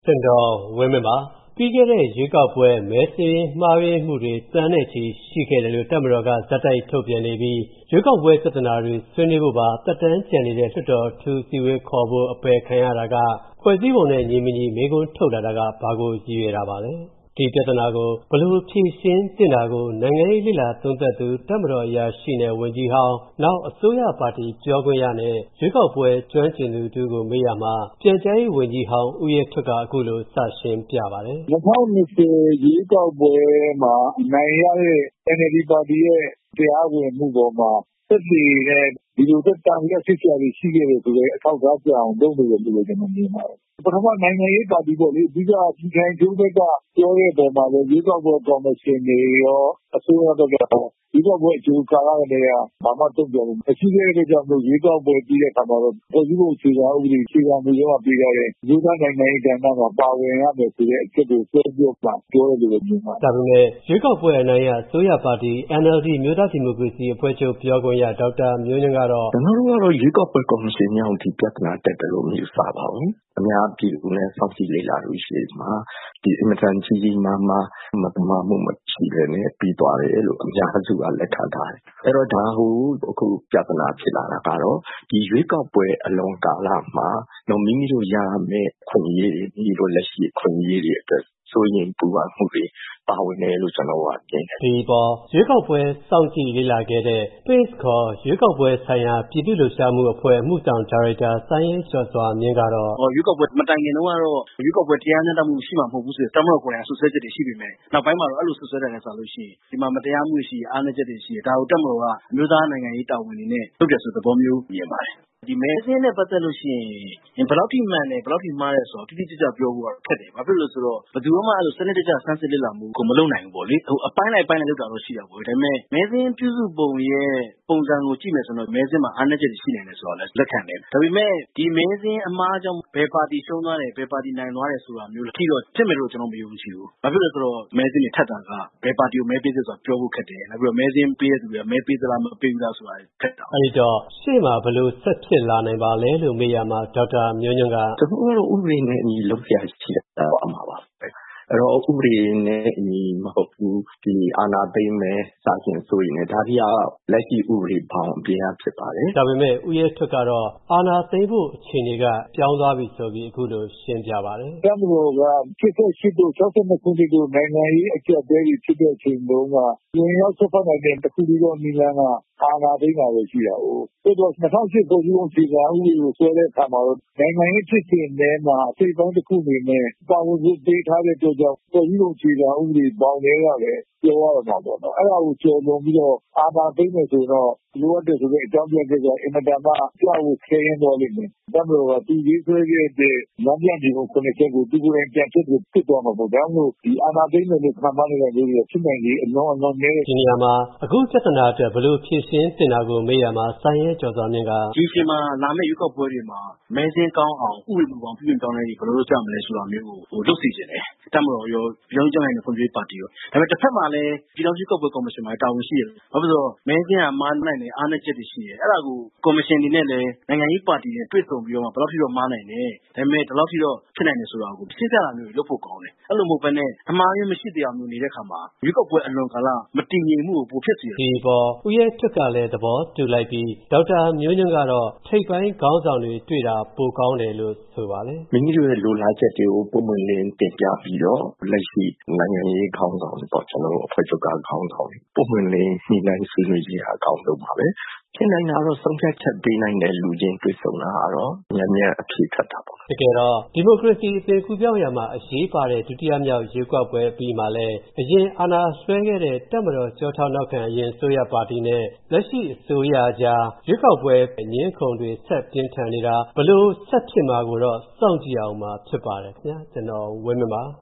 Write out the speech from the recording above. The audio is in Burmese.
ကျွန်တော်ဝင်းမင်းပါပြီးခဲ့တဲ့ရွေးကောက်ပွဲမဲစင်းမှားယွင်းမှုတွေတန်းနဲ့ချီရှိခဲ့တယ်လို့တပ်မတော်ကဇက်တိုက်ထုတ်ပြန်နေပြီးရွေးကောက်ပွဲပြဿနာတွေဆွေးနွေးဖို့ပါတက်တန်းကျန်နေတဲ့လွှတ်တော်ထူးစီဝေးခေါ်ဖို့အပယ်ခံရတာကဖွဲ့စည်းပုံနဲ့ညီမညီမေးခွန်းထုတ်လာတာကဘာကိုရည်ရွယ်တာပါလဲဒီပြဿနာကိုဘယ်လိုဖြေရှင်းတင်တာကိုနိုင်ငံရေးလိလာသုံးသပ်သူတပ်မတော်အရာရှိနဲ့ဝန်ကြီးဟောင်းနောက်အစိုးရပါတီပြောခွင့်ရနဲ့ရွေးကောက်ပွဲကျွမ်းကျင်သူတူကိုမေးရမှာပြန်ကြားရေးဝန်ကြီးဟောင်းဦးရဲထွဋ်ကအခုလိုစရှင်းပြပါတယ် 2020ရွေးကောက်ပွဲမှာအနိုင်ရတဲ့ NLD ပါတီရဲ့တရားဝင်မှုပေါ်မှာသက်သေနဲ့ဒီလိုသက်တမ်းလက်စစ်စရာတွေရှိခဲ့တယ်ဆိုတော့အထောက်အထားပြအောင်လုပ်နေတယ်လို့ကျွန်တော်မြင်ပါတယ်ပထမနိုင်ငံရေးပါတီပေါ့လေအဓိကပြည်ခိုင်ကျိုးဘက်ကပြောတဲ့ပုံမှာလည်းရွေးကောက်ပွဲကော်မရှင်တွေရောအစိုးရဘက်ကရွေးကောက်ပွဲအကျိုးကာလတွေကဘာမှတုံ့ပြန်လို့မရှိခဲ့တဲ့ကြောင့်ရွေးကောက်ပွဲပြီးတဲ့အခါမှာတော့ဖွဲ့စည်းပုံအခြေခံဥပဒေအခြေခံမူရောပြည်ထားတဲ့လူသားနိုင်ငံရေးကဏ္ဍမှာပါဝင်ရမယ်ဆိုတဲ့အချက်ကိုပြောတယ်လို့မြင်ပါတယ်ဒါပေမဲ့ရွေးကောက်ပွဲအနိုင်ရအစိုးရပါတီ NLD မျိုးသားဒီမိုကရေစီအဖွဲ့ချုပ်ပြောခွင့်ရဒေါက်တာမျိုးညွန့်ကတော့ကျွန်တော်တို့ကတော့ရွေးကောက်ပွဲကော်မရှင်မြောက်ဒီပြဿနာတက်တယ်လို့မယူဆပါဘူးအများပြည်သူနဲ့စောင့်ကြည့်လေ့လာလို့ရှိရင်မှာဒီအင်မတန်ကြီးကြီးမားမားမတမာမှုမရှိဘဲနဲ့ပြီးသွားတယ်လို့အများစုကလက်ခံထားတယ်အဲ့တော့ဒါဟုအခုပြဿနာဖြစ်လာတာကတော့ဒီရွေးကောက်ပွဲအလွန်ကာလမှာတော့မိမိတို့ရမယ့်ခွင့်ရည်တွေမိမိတို့လက်ရှိခွင့်ရည်တွေအတွက်ဆိုရင်ပူပန်မှုတွေပါဝင်တယ်လို့ကျွန်တော်ကမြင်တယ်ဒီပေါ်ရွေးကောက်ပွဲစောင့်ကြည့်လေ့လာခဲ့တဲ့ PACE ခေါ်ရွေးကောက်ပွဲဆိုင်ရာပြည်သူ့လှုပ်ရှားမှုအဖွဲ့အမှုဆောင်ဒါရိုက်တာစိုင်းရဲကျော်စွာမြင့်ကတော့ရွေးကောက်ပွဲမတိုင်ခင်တုန်းကတော့ရွေးကောက်ပွဲတရားမျှတမှုရှိမှာမဟုတ်ဘူးဆိုတဲ့တမတော်ကိုယ်တိုင်ဆွဆွဲချက်တွေရှိပေမဲ့နောက်ပိုင်းမှာတော့အဲ့လိုဆွဆွဲတယ်နဲ့ဆိုလို့ရှိရင်ဒီမှာမတရားမှုရှိအားနည်းချက်တွေရှိဒါကိုတမတော်ကအမျိုးသားနိုင်ငံရေးတာဝန်တွေနဲ့လုပ်တယ်ဆိုတဲ့သဘောမျိုးမြင်ပါတယ်ဒီမဲစင်းနဲ့ပတ်သက်လို့ရှိရင်ဘယ်လောက်ထိမှန်တယ်ဘယ်လောက်ထိမှားတယ်ဆိုတော့တိတိကျကျပြောဖို့ခက်တယ်ဘာဖြစ်လို့လဲဆိုတော့ဘယ်သူမှအဲ့လိုစနစ်တကျစမ်းစစ်လေ့လာမှုကိုမလုပ်နိုင်ဘူးပေါ့လေအပိုင်းလိုက်လုပ်တာတော့ရှိတာပေါ့ဒါပေမဲ့မဲစင်းပြုစုပုံရဲ့ပုံစံကိုကြည့်မယ်ဆိုတော့မဲစင်းမှာအားနည်းချက်တွေရှိနေတယ်ဆိုတော့လည်းလက်ခံတယ်ဒါပေမဲ့ဒီမဲစင်းအမှားကြောင့်ဘယ်ပါတီရှုံးသွားတယ်ဘယ်ပါတီနိုင်သွားတယ်ဆိုတာမျိုးထိတော့ဖြစ်မယ်လို့ကျွန်တော်မယုံကြည်ဘူးဘာဖြစ်လို့လဲဆိုတော့မဲစင်းတွေထပ်တာကဘယ်ပါတီကိုမဲပေးသလဲဆိုတာပြောဖို့ခက်တယ်နောက်ပြီးတော့မဲစင်းပေးတဲ့သူတွေကမဲပေးသလားမပေးဘူးလားဆိုတာခက်တာအဲ့တော့ရှေ့မှာဘယ်လိုဆက်ဖြစ်လာနိုင်ပါလဲလို့မေးရမှာဒေါက်တာမျိုးညွန့်ကကျွန်တော်တို့ဥပဒေနဲ့အညီလုပ်ရရှိတာအမှားပါအဲ့တော့ဥပဒေနဲ့အညီမဟုတ်ဘူးဒီအာဏာသိမ်းမယ်စသဖြင့်ဆိုရင်ဒါဒီကလက်ရှိဥပဒေဘောင်အပြင်အဖြစ်ပါတယ်ဒါပေမဲ့ဦးရဲထွဋ်ကတော့အာဏာသိမ်းဖို့အခြေအနေကပြောင်းသွားပြီဆိုပြီးအခုလိုရှင်းပြပါတယ်တမတော်က78တို့62ခုနှစ်တို့နိုင်ငံရေးအကျပ်တဲတွေဖြစ်တဲ့အချိန်တုန်းကရင်ရောက်ဆက်ဖက်နိုင်တဲ့တခုတည်းသောနီလန်းကအာဏာသိမ်းတာပဲရှိတာ哦ဆိုတော့2008ဖွဲ့စည်းပုံအခြေခံဥပဒေကိုဆွဲတဲ့အခါမှာတော့နိုင်ငံရေးဖြစ်စဉ်ထဲမှာအစိတ်ပိုင်းတစ်ခုအနေနဲ့ပါဝင်ဖို့ပေးထားတဲ့အတွက်ကြောင့်ဖွဲ့စည်းပုံအခြေခံဥပဒေပေါင်းတွေကလည်းပြောရမှာပေါ့နော်အဲ့ဒါကိုကျော်လွန်ပြီးတော့အာဏာသိမ်းမယ်ဆိုတော့လိုအပ်တယ်ဆိုတဲ့အကြောင်းပြချက်ကအင်မတန်မှကြောက်ခဲရင်တော့လိမ့်မယ်တမတော်ကသူရေးဆွဲခဲ့တဲ့လမ်းပြဒီကိုခုနှစ်ချက်ကိုသူကိုယ်တိုင်ပြန်ဖြစ်သွားမှာပေါ့ဒါမှမဟုတ်ဒီအာဏာသိမ်းမယ်လို့ခံမှန်းနေတဲ့လူတွေဖြစ်နိုင်လေအလွန်နည်းဒီနေရာမှာအခုပြဿနာအတွက်ဘယ်လိုဖြေရှင်းတင်တာကိုမေးရမှာစိုင်းရဲကျော်စွာမြင့်ကဒီချိန်မှာလာမယ့်ရွေးကောက်ပွဲတွေမှာမဲစင်းကောင်းအောင်ဥပဒေမူပေါင်းပြုပြင်ပြောင်းလဲပြီးဘယ်လိုလုပ်ကြမလဲဆိုတာမျိုးကိုလုပ်စီခြင်းတယ်တမတော်ရောပြောင်းကျနိုင်တဲ့ဖွံ့ဖြိုးပါတီရောဒါပေမဲ့တစ်ဖက်မှာလည်းပြည်ထောင်စုရွေးကောက်ပွဲကော်မရှင်မှာတာဝန်ရှိတယ်ဘာဖြစ်လို့မဲစင်းကမှားနိုင်တယ်အားနည်းချက်တွေရှိတယ်အဲ့ဒါကိုကော်မရှင်တွေနဲ့လည်းနိုင်ငံရေးပါတီတွေတွေ့ဆုံပြီးတော့ဘယ်လောက်ထိတော့မှားနိုင်တယ်ဒါပေမဲ့ဒီလောက်ထိတော့ဖြစ်နိုင်တယ်ဆိုတာကိုရှင်းပြတာမျိုးလုပ်ဖို့ကောင်းတယ်အဲ့လိုမဟုတ်ဘဲနဲ့အမှားရင်းမရှိတရားမျိုးနေတဲ့ခါမှာရွေးကောက်ပွဲအလွန်ကာလမတည်ငြိမ်မှုကိုပိုဖြစ်စေတယ်ဒီပေါ်ဦးရဲထွဋ်ကလည်းသဘောတူလိုက်ပြီးဒေါက်တာမျိုးညွန့်ကတော့ထိပ်ပိုင်းခေါင်းဆောင်တွေတွေ့တာပိုကောင်းတယ်လို့ဆိုပါတယ်မိမိတို့ရဲ့လိုလားချက်တွေကိုပုံမှန်လင်းတင်ပြပြီးတော့လက်ရှိနိုင်ငံရေးခေါင်းဆောင်တွေပေါ့ကျွန်တော်တို့အဖွဲ့ချုပ်ကခေါင်းဆောင်တွေပုံမှန်လင်းနှိမ့်နိုင်ဆွေးနွေးကြအကောင်းဆုံးပါပဲဖြစ်နိုင်တာတော့ဆုံးဖြတ်ချက်ပေးနိုင်တဲ့လူချင်းတွေ့ဆုံတာကတော့မြန်အဖြစ်ခတ်တာပေါ့တကယ်တော့ဒီမိုကရေစီအသွင်ကူးပြောင်းရမှာအရေးပါတဲ့ဒုတိယမြောက်ရွေးကောက်ပွဲပြီးမှလည်းအရင်အာဏာဆွဲခဲ့တဲ့တပ်မတော်ကြောထောက်နောက်ခံအရင်အစိုးရပါတီနဲ့လက်ရှိအစိုးရကြားရွေးကောက်ပွဲငင်းခုန်တွေဆက်ပြင်းထန်နေတာဘလို့ဆက်ဖြစ်မှာကိုတော့စောင့်ကြည့်အောင်မှာဖြစ်ပါတယ်ခင်ဗျာကျွန်တော်ဝင်းမင်းပါ